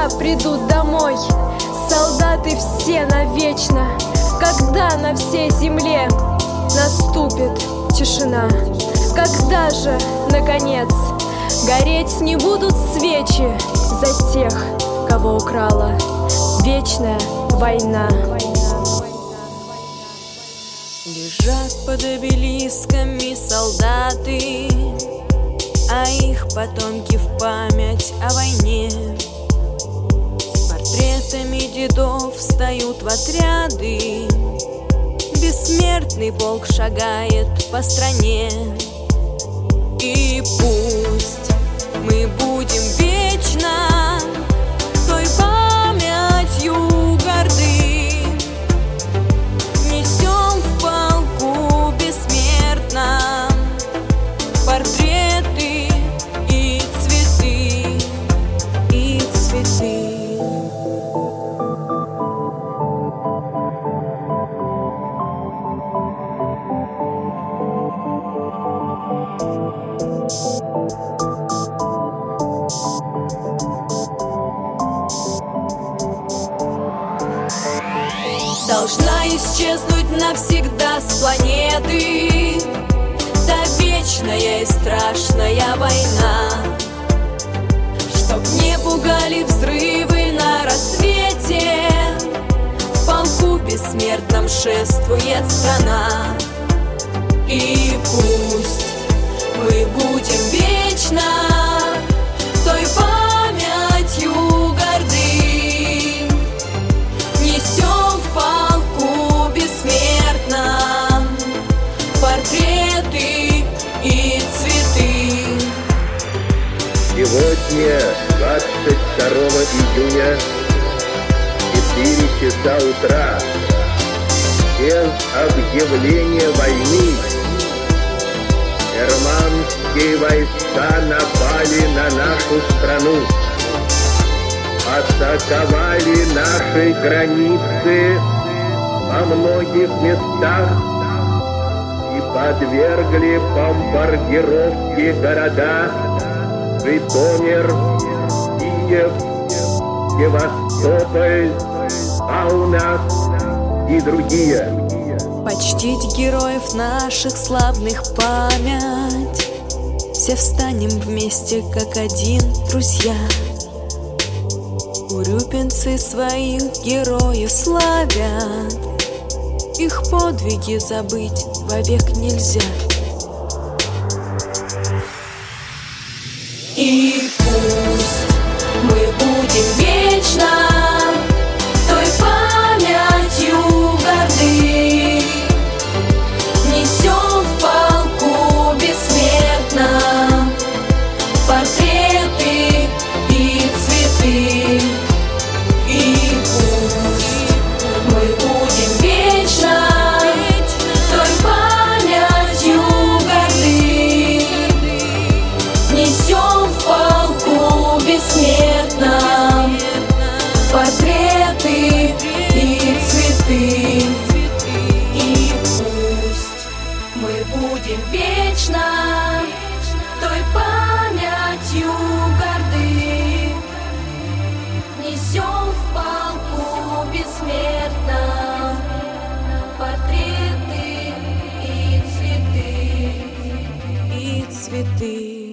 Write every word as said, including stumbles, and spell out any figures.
когда придут домой солдаты все навечно, когда на всей земле наступит тишина, когда же, наконец, гореть не будут свечи за тех, кого украла вечная война. Лежат под обелисками солдаты, а их потомки в память о войне. С портретами дедов встают в отряды, бессмертный полк шагает по стране. И пусть мы будем вечно той памятью горды, несем в полку бессмертном портреты и цветы, и цветы. Должна исчезнуть навсегда с планеты та вечная и страшная война, чтоб не пугали взрывы на рассвете. В полку бессмертном шествует страна. И пусть мы будем вечно той памятью горды, несем в полку бессмертном портреты и цветы. Сегодня, двадцать второго июня, четыре часа утра, без объявления войны, германские войска напали на нашу страну, атаковали наши границы во многих местах и подвергли бомбардировке города Житомир, Киев, Севастополь, Каунас и другие. Почтить героев наших славных память, все встанем вместе, как один, друзья. Урюпинцы своих героев славят, их подвиги забыть вовек нельзя. И пусть мы будем вечно той памятью горды, несем в полку бессмертном портреты и цветы. И пусть мы будем вечно той памятью горды, несем в полку бессмертном портреты и цветы. И пусть мы будем вечно той памятью горды, несем в полку бессмертном портреты и цветы, и цветы.